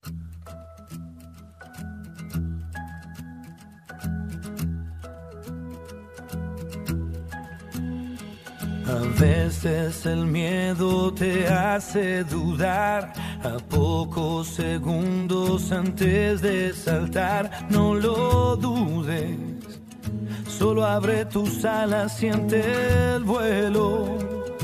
A veces el miedo te hace dudar, a pocos segundos antes de saltar. No lo dudes, solo abre tus alas, siente el vuelo.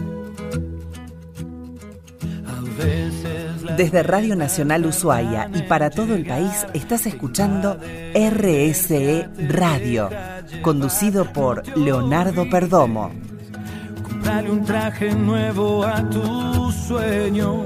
A veces desde Radio Nacional Ushuaia y para todo el país estás escuchando RSE Radio, conducido por Leonardo Perdomo. Dale un traje nuevo a tus sueños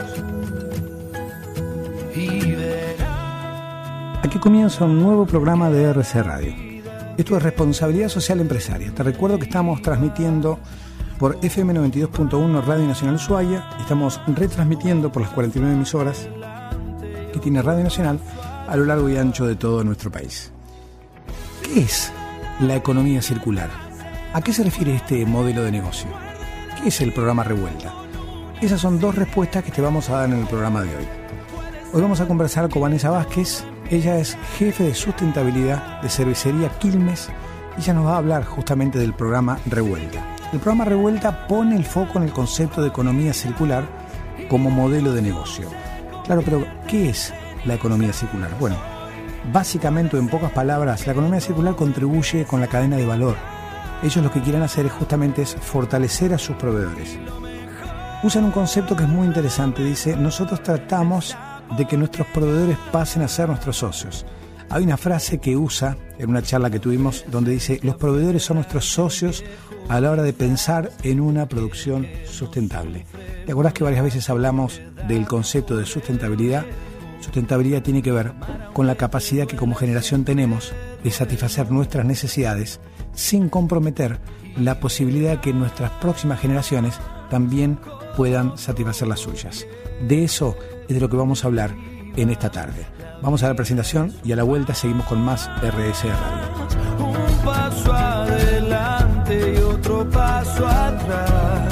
y verás. Aquí comienza un nuevo programa de RC Radio. Esto es Responsabilidad Social Empresaria. Te recuerdo que estamos transmitiendo por FM 92.1 Radio Nacional Ushuaia. Estamos retransmitiendo por las 49 emisoras que tiene Radio Nacional a lo largo y ancho de todo nuestro país. ¿Qué es la economía circular? ¿A qué se refiere este modelo de negocio? ¿Qué es el programa Revuelta? Esas son dos respuestas que te vamos a dar en el programa de hoy. Hoy vamos a conversar con Vanessa Vázquez. Ella es jefe de sustentabilidad de Cervecería Quilmes y ella nos va a hablar justamente del programa Revuelta. El programa Revuelta pone el foco en el concepto de economía circular como modelo de negocio. Claro, pero ¿qué es la economía circular? Bueno, básicamente, en pocas palabras, la economía circular contribuye con la cadena de valor. Ellos lo que quieren hacer es justamente fortalecer a sus proveedores. Usan un concepto que es muy interesante. Dice, nosotros tratamos de que nuestros proveedores pasen a ser nuestros socios. Hay una frase que usa en una charla que tuvimos donde dice, los proveedores son nuestros socios a la hora de pensar en una producción sustentable. ¿Te acordás que varias veces hablamos del concepto de sustentabilidad? Sustentabilidad tiene que ver con la capacidad que como generación tenemos de satisfacer nuestras necesidades sin comprometer la posibilidad de que nuestras próximas generaciones también puedan satisfacer las suyas. De eso es de lo que vamos a hablar en esta tarde. Vamos a la presentación y a la vuelta seguimos con más RSE Radio. Un paso adelante y otro paso atrás.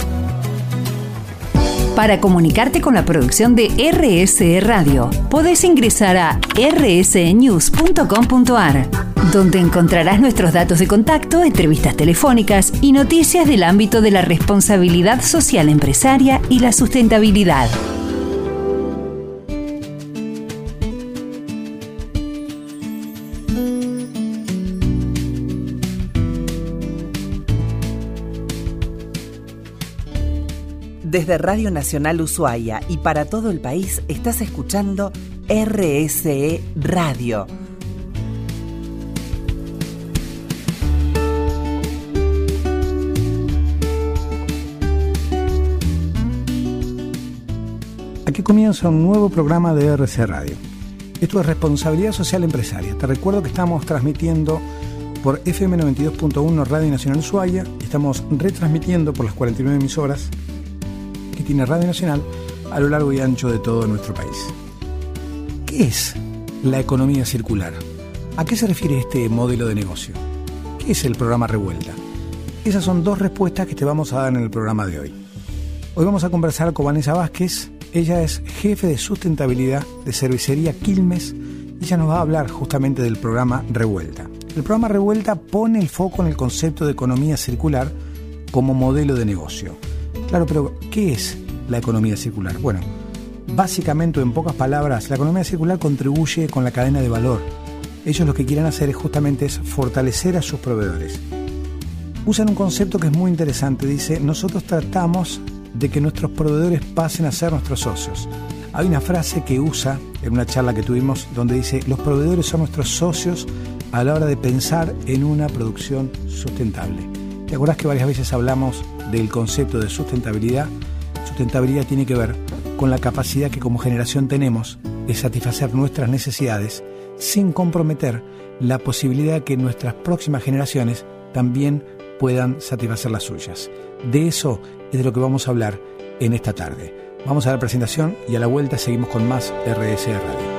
Para comunicarte con la producción de RSE Radio, podés ingresar a rsenews.com.ar, donde encontrarás nuestros datos de contacto, entrevistas telefónicas y noticias del ámbito de la responsabilidad social empresaria y la sustentabilidad. Desde Radio Nacional Ushuaia y para todo el país estás escuchando RSE Radio. Aquí comienza un nuevo programa de RC Radio. Esto es Responsabilidad Social Empresaria. Te recuerdo que estamos transmitiendo por FM 92.1 Radio Nacional Ushuaia. Estamos retransmitiendo por las 49 emisoras que tiene Radio Nacional a lo largo y ancho de todo nuestro país. ¿Qué es la economía circular? ¿A qué se refiere este modelo de negocio? ¿Qué es el programa Revuelta? Esas son dos respuestas que te vamos a dar en el programa de hoy. Hoy vamos a conversar con Vanessa Vázquez. Ella es jefe de sustentabilidad de Cervecería Quilmes y ella nos va a hablar justamente del programa Revuelta. El programa Revuelta pone el foco en el concepto de economía circular como modelo de negocio. Claro, pero ¿qué es la economía circular? Bueno, básicamente, en pocas palabras, la economía circular contribuye con la cadena de valor. Ellos lo que quieren hacer es justamente fortalecer a sus proveedores. Usan un concepto que es muy interesante. Dice, nosotros tratamos de que nuestros proveedores pasen a ser nuestros socios. Hay una frase que usa en una charla que tuvimos donde dice, los proveedores son nuestros socios a la hora de pensar en una producción sustentable. ¿Te acordás que varias veces hablamos del concepto de sustentabilidad? Sustentabilidad tiene que ver con la capacidad que como generación tenemos de satisfacer nuestras necesidades sin comprometer la posibilidad de que nuestras próximas generaciones también puedan satisfacer las suyas. De eso es de lo que vamos a hablar en esta tarde. Vamos a la presentación y a la vuelta seguimos con más RSE Radio.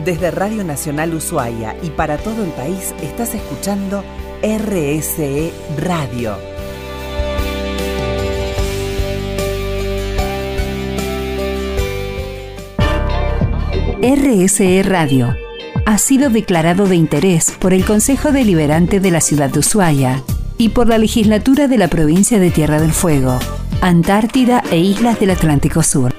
Desde Radio Nacional Ushuaia y para todo el país estás escuchando RSE Radio. RSE Radio ha sido declarado de interés por el Consejo Deliberante de la Ciudad de Ushuaia y por la Legislatura de la Provincia de Tierra del Fuego, Antártida e Islas del Atlántico Sur.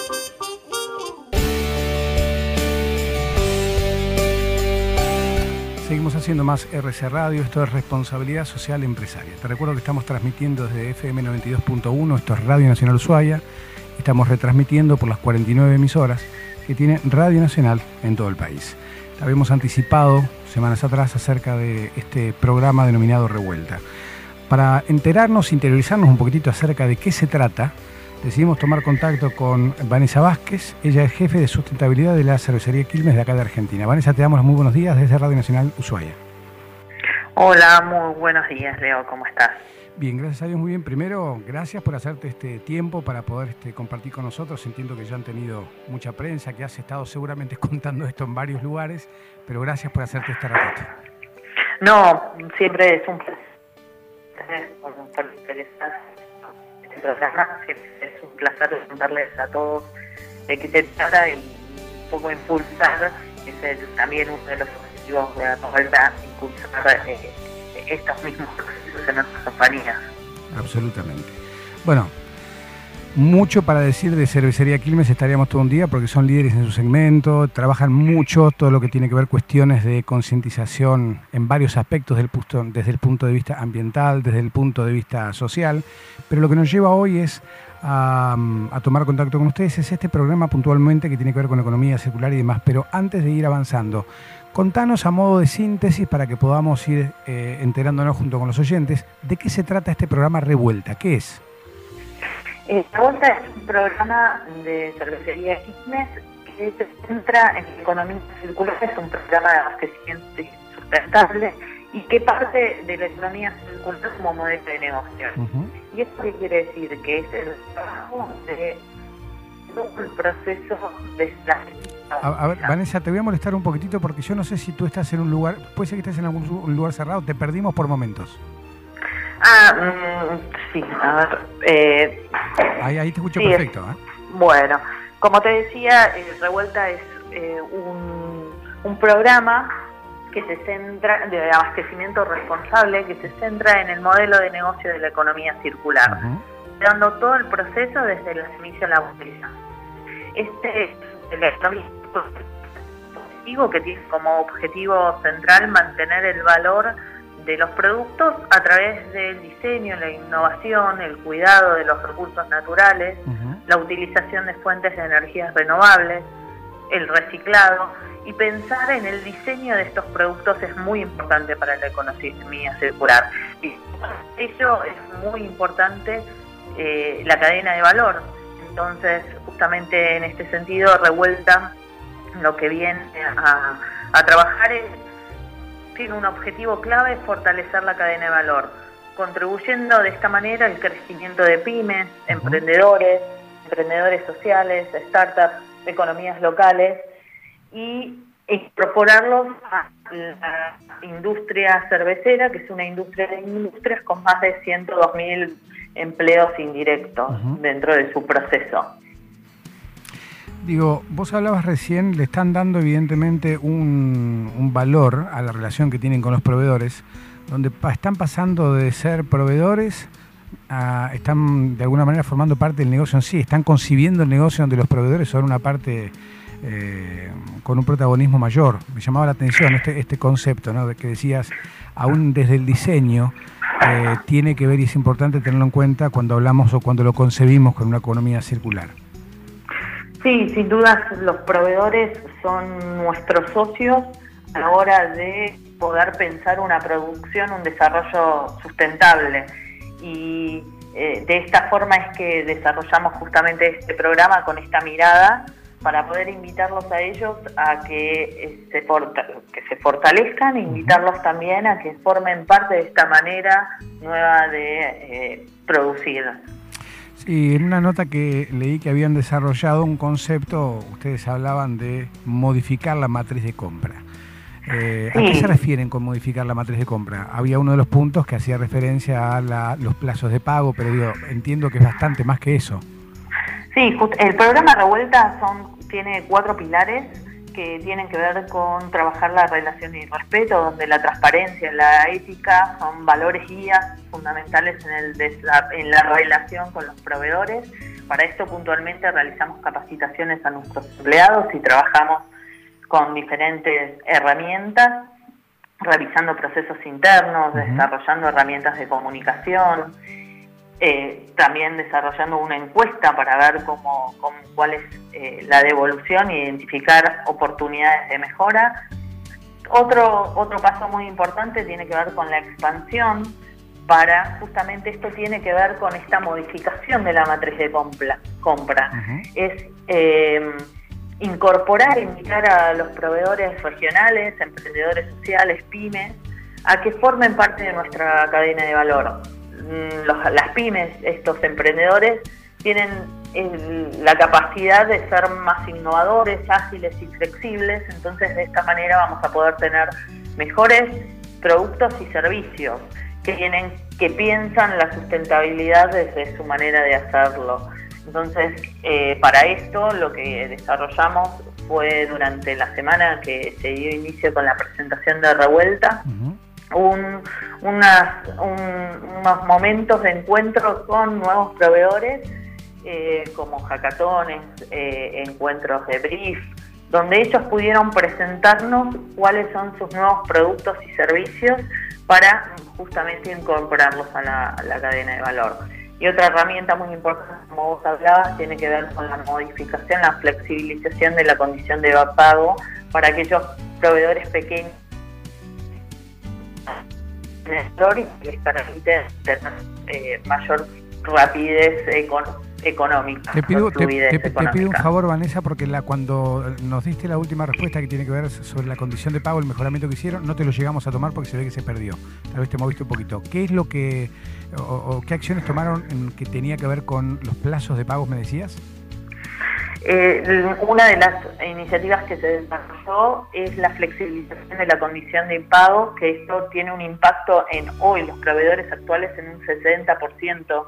Seguimos haciendo más RSE Radio, esto es Responsabilidad Social Empresaria. Te recuerdo que estamos transmitiendo desde FM 92.1, esto es Radio Nacional Ushuaia. Estamos retransmitiendo por las 49 emisoras que tiene Radio Nacional en todo el país. Habíamos anticipado semanas atrás acerca de este programa denominado Revuelta. Para enterarnos, interiorizarnos un poquitito acerca de qué se trata, decidimos tomar contacto con Vanessa Vázquez. Ella es jefe de sustentabilidad de la cervecería Quilmes de acá de Argentina. Vanessa, te damos los muy buenos días desde Radio Nacional Ushuaia. Hola, muy buenos días, Leo, ¿cómo estás? Bien, gracias a Dios, muy bien. Primero, gracias por hacerte este tiempo para poder compartir con nosotros. Entiendo que ya han tenido mucha prensa, que has estado seguramente contando esto en varios lugares, pero gracias por hacerte este ratito. No, siempre es un placer por interesar este programa. Siempre es un placer contarles a todos de qué se trata y un poco impulsar, que es también uno de los objetivos de la Revuelta, impulsar estos mismos procesos en nuestras compañías. Absolutamente. Bueno, mucho para decir de Cervecería Quilmes, estaríamos todo un día porque son líderes en su segmento, trabajan mucho todo lo que tiene que ver cuestiones de concientización en varios aspectos desde el punto de vista ambiental, desde el punto de vista social, pero lo que nos lleva hoy es a tomar contacto con ustedes, es este programa puntualmente que tiene que ver con economía circular y demás, pero antes de ir avanzando, contanos a modo de síntesis para que podamos ir enterándonos junto con los oyentes de qué se trata este programa Revuelta. ¿Qué es? Revuelta es un programa de Cervecería Quilmes que se centra en la economía circular, es un programa de abastecimiento sustentable y que parte de la economía circular como modelo de negocio. ¿Y esto qué quiere decir? Que es el trabajo de todo el proceso de la... A ver, Vanessa, te voy a molestar un poquitito porque yo no sé si tú estás en un lugar, puede ser que estés en algún lugar cerrado, te perdimos por momentos. Sí, a ver... Ahí te escucho sí, perfecto. Bueno, como te decía, Revuelta es un programa que se centra, de abastecimiento responsable, que se centra en el modelo de negocio de la economía circular, dando todo el proceso desde la semilla a la botella. La economía que tiene como objetivo central mantener el valor de los productos a través del diseño, la innovación, el cuidado de los recursos naturales, la utilización de fuentes de energías renovables, el reciclado, y pensar en el diseño de estos productos es muy importante para la economía circular. Y ello es muy importante la cadena de valor. Entonces, justamente en este sentido, Revuelta lo que viene a trabajar tiene un objetivo clave, es fortalecer la cadena de valor, contribuyendo de esta manera al crecimiento de pymes, emprendedores sociales, startups, economías locales, y incorporarlos a la industria cervecera, que es una industria de industrias con más de 102.000 empleos indirectos dentro de su proceso. Digo, vos hablabas recién, le están dando evidentemente un valor a la relación que tienen con los proveedores, donde están pasando de ser proveedores a están de alguna manera formando parte del negocio en sí, están concibiendo el negocio donde los proveedores son una parte con un protagonismo mayor. Me llamaba la atención este concepto, ¿no? De que decías, aún desde el diseño tiene que ver y es importante tenerlo en cuenta cuando hablamos o cuando lo concebimos con una economía circular. Sí, sin duda los proveedores son nuestros socios a la hora de poder pensar una producción, un desarrollo sustentable. Y de esta forma es que desarrollamos justamente este programa con esta mirada para poder invitarlos a ellos a que se fortalezcan, e invitarlos también a que formen parte de esta manera nueva de producir. Sí, en una nota que leí que habían desarrollado un concepto, ustedes hablaban de modificar la matriz de compra. ¿A qué se refieren con modificar la matriz de compra? Había uno de los puntos que hacía referencia a los plazos de pago, pero entiendo que es bastante más que eso. Sí, el programa Revuelta tiene 4 pilares que tienen que ver con trabajar la relación y respeto, donde la transparencia y la ética son valores guías fundamentales en la relación con los proveedores. Para esto puntualmente realizamos capacitaciones a nuestros empleados y trabajamos con diferentes herramientas, revisando procesos internos, desarrollando herramientas de comunicación, también desarrollando una encuesta para ver cuál es la devolución e identificar oportunidades de mejora. Otro paso muy importante tiene que ver con la expansión. Justamente esto tiene que ver con esta modificación de la matriz de compra. Es incorporar, invitar a los proveedores regionales, emprendedores sociales, pymes, a que formen parte de nuestra cadena de valor. Las pymes, estos emprendedores, tienen la capacidad de ser más innovadores, ágiles y flexibles, entonces de esta manera vamos a poder tener mejores productos y servicios que piensan la sustentabilidad desde su manera de hacerlo. Entonces, para esto lo que desarrollamos fue durante la semana que se dio inicio con la presentación de Revuelta, unos momentos de encuentro con nuevos proveedores, como hackatones, encuentros de brief, donde ellos pudieron presentarnos cuáles son sus nuevos productos y servicios para justamente incorporarlos a la cadena de valor. Y otra herramienta muy importante, como vos hablabas, tiene que ver con la modificación, la flexibilización de la condición de pago para aquellos proveedores pequeños que les permiten tener mayor rapidez económica. Te pido un favor, Vanessa, porque cuando nos diste la última respuesta que tiene que ver sobre la condición de pago, el mejoramiento que hicieron, no te lo llegamos a tomar porque se ve que se perdió. Tal vez te moviste un poquito. ¿Qué es lo que o qué acciones tomaron que tenía que ver con los plazos de pagos, me decías? Una de las iniciativas que se desarrolló es la flexibilización de la condición de impago, que esto tiene un impacto en hoy los proveedores actuales en un 60%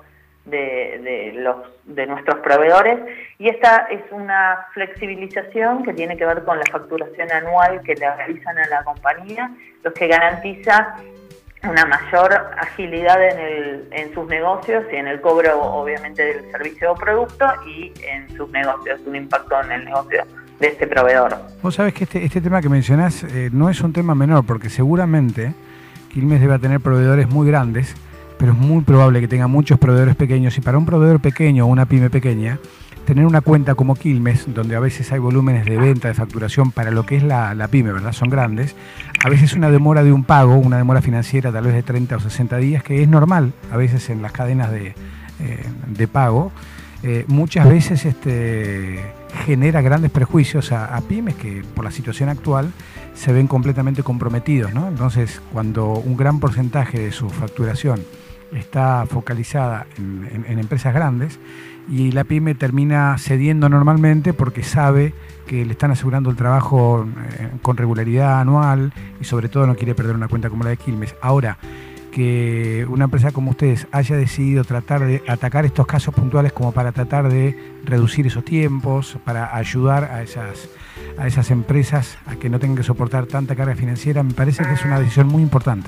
de nuestros proveedores, y esta es una flexibilización que tiene que ver con la facturación anual que le realizan a la compañía, lo que garantiza una mayor agilidad en sus negocios y en el cobro, obviamente, del servicio o producto, y en sus negocios, un impacto en el negocio de este proveedor. Vos sabés que este tema que mencionás no es un tema menor, porque seguramente Quilmes debe tener proveedores muy grandes, pero es muy probable que tenga muchos proveedores pequeños, y para un proveedor pequeño o una pyme pequeña, tener una cuenta como Quilmes, donde a veces hay volúmenes de venta, de facturación para lo que es la pyme, ¿verdad? Son grandes. A veces una demora de un pago, una demora financiera tal vez de 30 o 60 días, que es normal a veces en las cadenas de pago, muchas veces genera grandes prejuicios a pymes que por la situación actual se ven completamente comprometidos, ¿no? Entonces, cuando un gran porcentaje de su facturación está focalizada en empresas grandes, y la pyme termina cediendo normalmente porque sabe que le están asegurando el trabajo con regularidad anual, y sobre todo no quiere perder una cuenta como la de Quilmes. Ahora, que una empresa como ustedes haya decidido tratar de atacar estos casos puntuales como para tratar de reducir esos tiempos, para ayudar a esas empresas a que no tengan que soportar tanta carga financiera, me parece que es una decisión muy importante.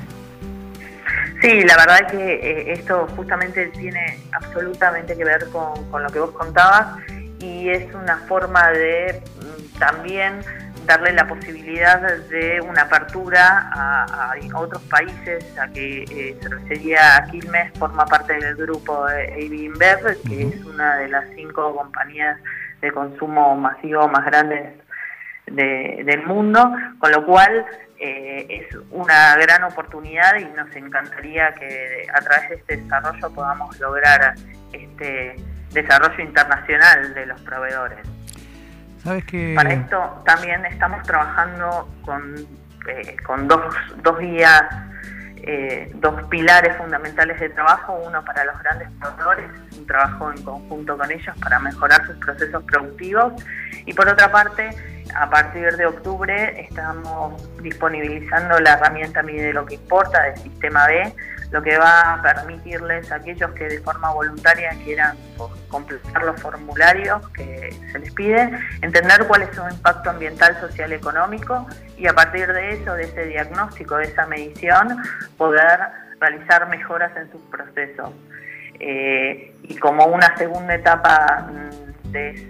Sí, la verdad es que esto justamente tiene absolutamente que ver con lo que vos contabas, y es una forma de también darle la posibilidad de una apertura a otros países, a que Cervecería Quilmes forma parte del grupo AB InBev, que es una de las 5 compañías de consumo masivo más grandes del mundo, con lo cual es una gran oportunidad, y nos encantaría que a través de este desarrollo podamos lograr este desarrollo internacional de los proveedores. ¿Sabes qué? Para esto también estamos trabajando con dos guías dos pilares fundamentales de trabajo, uno para los grandes proveedores, un trabajo en conjunto con ellos para mejorar sus procesos productivos, y por otra parte, a partir de octubre estamos disponibilizando la herramienta Mide lo que importa del Sistema B, lo que va a permitirles a aquellos que de forma voluntaria quieran completar los formularios que se les pide, entender cuál es su impacto ambiental, social, económico, y a partir de eso, de ese diagnóstico, de esa medición, poder realizar mejoras en sus procesos. Y como una segunda etapa de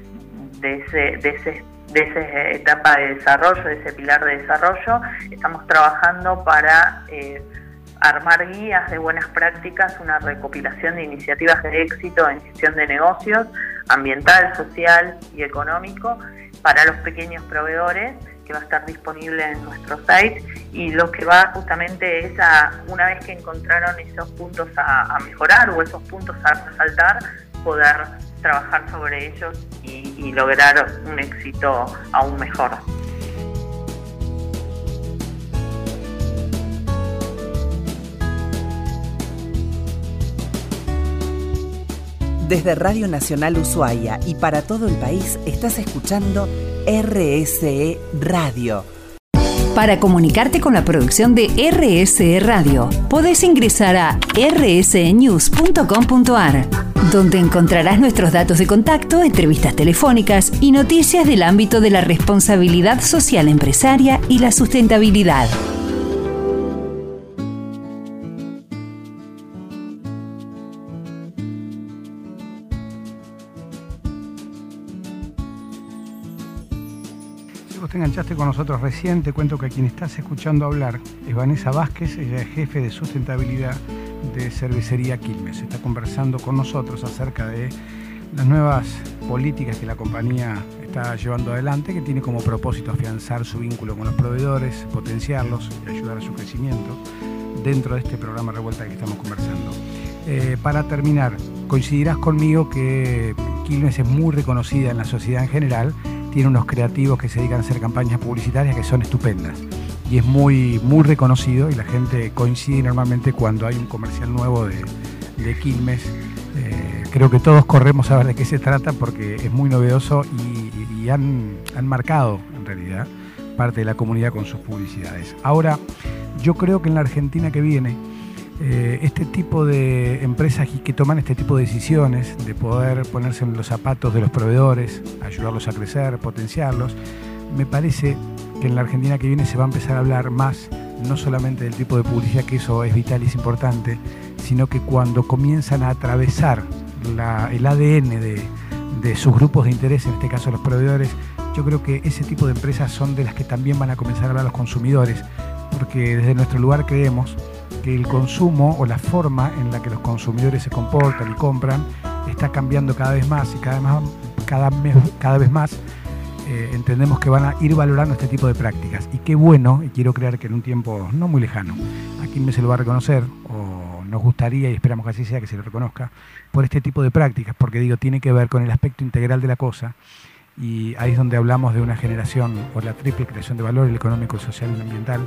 esa etapa de desarrollo, de ese pilar de desarrollo, estamos trabajando para armar guías de buenas prácticas, una recopilación de iniciativas de éxito en gestión de negocios, ambiental, social y económico, para los pequeños proveedores, que va a estar disponible en nuestro site, y lo que va justamente es una vez que encontraron esos puntos a mejorar o esos puntos a resaltar, poder trabajar sobre ellos y lograr un éxito aún mejor. Desde Radio Nacional Ushuaia y para todo el país estás escuchando RSE Radio. Para comunicarte con la producción de RSE Radio, podés ingresar a rsenews.com.ar, donde encontrarás nuestros datos de contacto, entrevistas telefónicas y noticias del ámbito de la responsabilidad social empresaria y la sustentabilidad. Te enganchaste con nosotros recién, te cuento que a quien estás escuchando hablar es Vanessa Vázquez, ella es jefe de sustentabilidad de Cervecería Quilmes. Está conversando con nosotros acerca de las nuevas políticas que la compañía está llevando adelante, que tiene como propósito afianzar su vínculo con los proveedores, potenciarlos y ayudar a su crecimiento dentro de este programa Revuelta que estamos conversando. Para terminar, coincidirás conmigo que Quilmes es muy reconocida en la sociedad en general. Tiene unos creativos que se dedican a hacer campañas publicitarias que son estupendas. Y es muy, muy reconocido, y la gente coincide normalmente cuando hay un comercial nuevo de Quilmes. Creo que todos corremos a ver de qué se trata porque es muy novedoso y han marcado, en realidad, parte de la comunidad con sus publicidades. Ahora, yo creo que en la Argentina que viene, este tipo de empresas que toman este tipo de decisiones de poder ponerse en los zapatos de los proveedores, ayudarlos a crecer, potenciarlos, me parece que en la Argentina que viene se va a empezar a hablar más, no solamente del tipo de publicidad, que eso es vital y es importante, sino que cuando comienzan a atravesar el ADN de sus grupos de interés, en este caso los proveedores, yo creo que ese tipo de empresas son de las que también van a comenzar a hablar los consumidores, porque desde nuestro lugar creemos que el consumo o la forma en la que los consumidores se comportan y compran está cambiando cada vez más, y cada vez más entendemos que van a ir valorando este tipo de prácticas. Y qué bueno, y quiero creer que en un tiempo no muy lejano, a Quilmes se lo va a reconocer, o nos gustaría y esperamos que así sea, que se lo reconozca, por este tipo de prácticas, porque digo, tiene que ver con el aspecto integral de la cosa, y ahí es donde hablamos de una generación por la triple creación de valor, el económico, el social y el ambiental.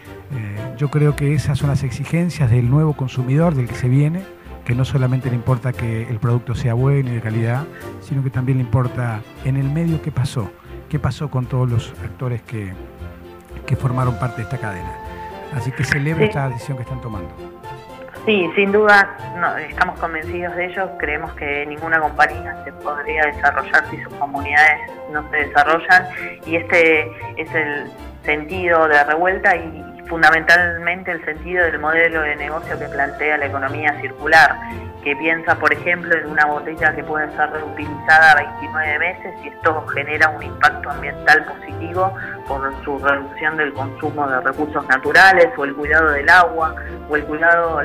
Yo creo que esas son las exigencias del nuevo consumidor, del que se viene, que no solamente le importa que el producto sea bueno y de calidad, sino que también le importa en el medio qué pasó con todos los actores que formaron parte de esta cadena. Así que celebro esta decisión que están tomando. Sí, sin duda, estamos convencidos de ello. Creemos que ninguna compañía se podría desarrollar si sus comunidades no se desarrollan, y este es el sentido de Revuelta y fundamentalmente el sentido del modelo de negocio que plantea la economía circular, que piensa, por ejemplo, en una botella que puede ser reutilizada 29 veces, y esto genera un impacto ambiental positivo por su reducción del consumo de recursos naturales, o el cuidado del agua, o el cuidado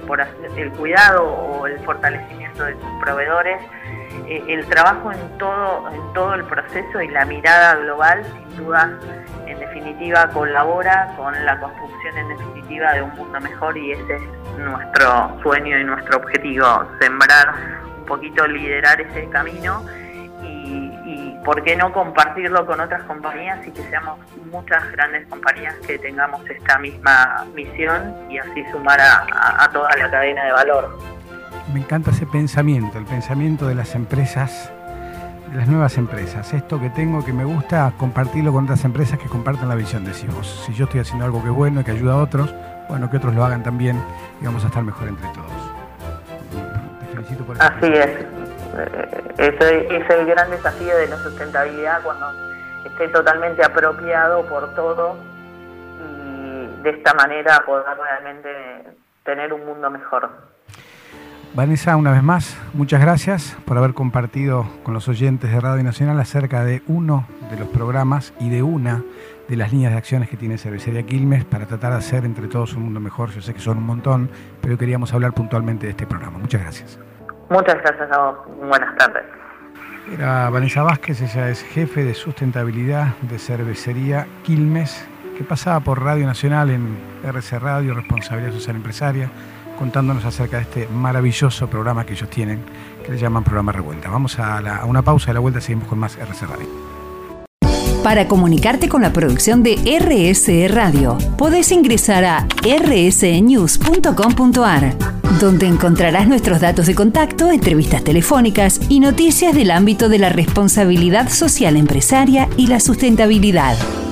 o el fortalecimiento de sus proveedores. El trabajo en todo el proceso y la mirada global, sin duda, en definitiva, colabora con la construcción en definitiva de un mundo mejor, y ese es nuestro sueño y nuestro objetivo, sembrar un poquito, liderar ese camino y ¿por qué no compartirlo con otras compañías y que seamos muchas grandes compañías que tengamos esta misma misión y así sumar a toda la cadena de valor? Me encanta ese pensamiento, el pensamiento de las empresas, de las nuevas empresas. Esto que tengo que me gusta, compartirlo con otras empresas que compartan la visión, decís vos. Si yo estoy haciendo algo que es bueno y que ayuda a otros, bueno, que otros lo hagan también y vamos a estar mejor entre todos. Te felicito por eso. Así es. Ese es el gran desafío de la sustentabilidad, cuando esté totalmente apropiado por todo y de esta manera poder realmente tener un mundo mejor. Vanessa, una vez más, muchas gracias por haber compartido con los oyentes de Radio Nacional acerca de uno de los programas y de una de las líneas de acciones que tiene Cervecería Quilmes para tratar de hacer entre todos un mundo mejor. Yo sé que son un montón, pero queríamos hablar puntualmente de este programa. Muchas gracias. Muchas gracias a vos. Buenas tardes. Era Vanessa Vázquez, ella es jefe de sustentabilidad de Cervecería Quilmes, que pasaba por Radio Nacional en RC Radio, Responsabilidad Social Empresaria, contándonos acerca de este maravilloso programa que ellos tienen, que le llaman Programa Revuelta. Vamos a una pausa y a la vuelta seguimos con más RC Radio. Para comunicarte con la producción de RSE Radio, podés ingresar a rsenews.com.ar, donde encontrarás nuestros datos de contacto, entrevistas telefónicas y noticias del ámbito de la responsabilidad social empresaria y la sustentabilidad.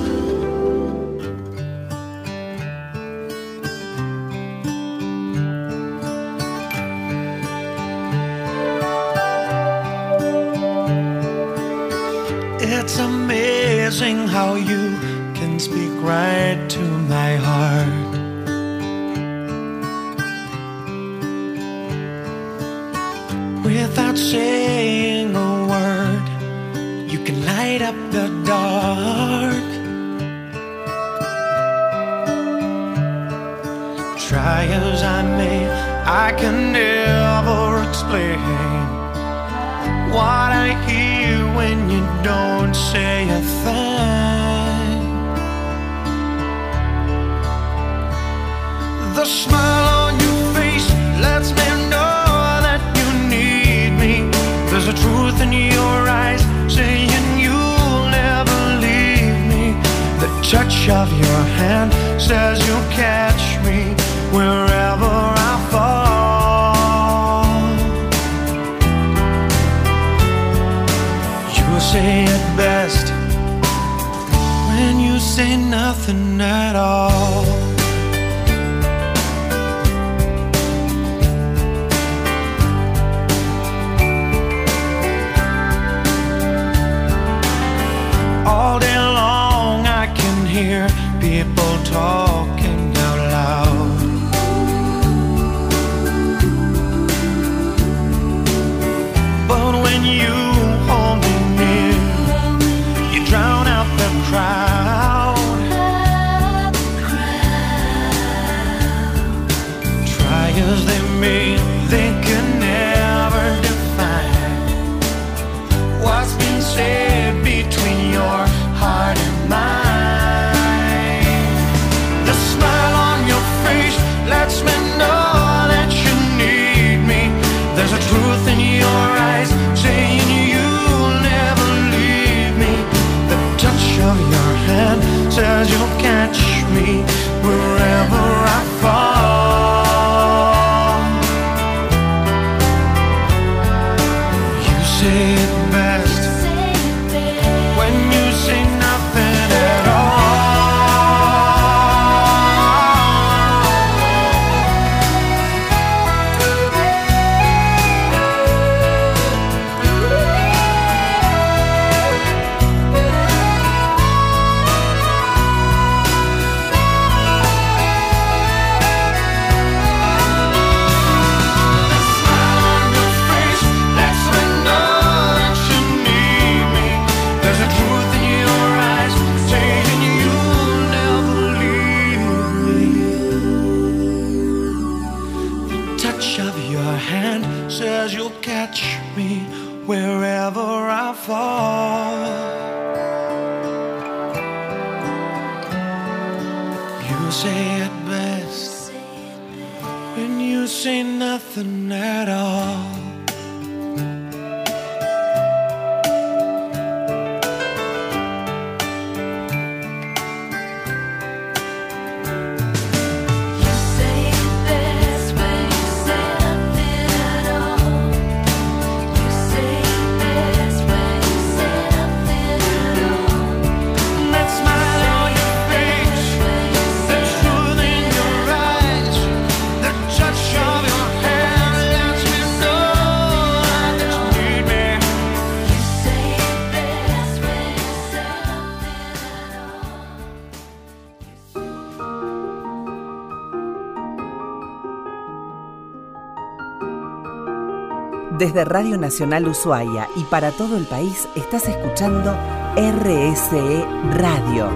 It's amazing how you can speak right to my heart. Without saying a word, you can light up the dark. Try as I may, I can never explain what I hear when you don't say a thing. The smile on your face lets me know that you need me. There's a truth in your eyes saying you'll never leave me. The touch of your hand says you'll catch me wherever I fall. Say it best when you say nothing at all. All day long I can hear people talking out loud. But when you hold me, drown out the crowd. Try as they may, they can never define what's been said between your heart and mine. The smile on your face lets me know that you need me. There's a truth in your eyes saying you'll never leave me. The touch of your hand says you'll catch me wherever I fall. You say it best when you say nothing at all. Says you'll catch me wherever I fall. You say it best when you say nothing at all. Desde Radio Nacional Ushuaia y para todo el país estás escuchando RSE Radio.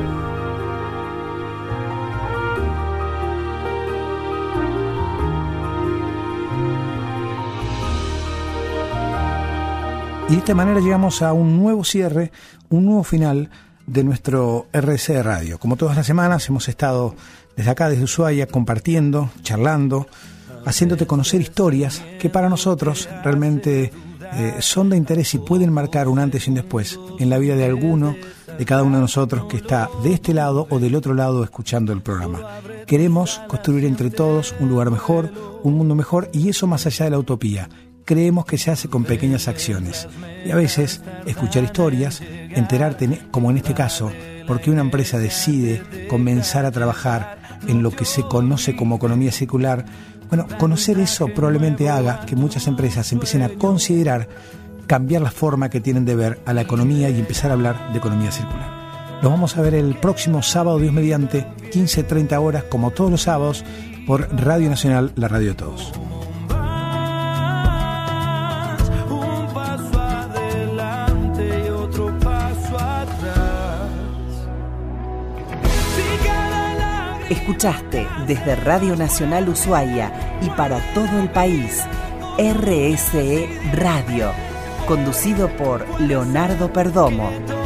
Y de esta manera llegamos a un nuevo cierre, un nuevo final de nuestro RSE Radio. Como todas las semanas hemos estado desde acá, desde Ushuaia, compartiendo, charlando, haciéndote conocer historias que para nosotros realmente son de interés y pueden marcar un antes y un después en la vida de alguno, de cada uno de nosotros que está de este lado o del otro lado escuchando el programa. Queremos construir entre todos un lugar mejor, un mundo mejor, y eso más allá de la utopía. Creemos que se hace con pequeñas acciones. Y a veces escuchar historias, enterarte, como en este caso, por qué una empresa decide comenzar a trabajar en lo que se conoce como economía circular. Bueno, conocer eso probablemente haga que muchas empresas empiecen a considerar cambiar la forma que tienen de ver a la economía y empezar a hablar de economía circular. Nos vamos a ver el próximo sábado, Dios mediante, 15:30 horas, como todos los sábados, por Radio Nacional, la radio de todos. Escuchaste desde Radio Nacional Ushuaia y para todo el país, RSE Radio, conducido por Leonardo Perdomo.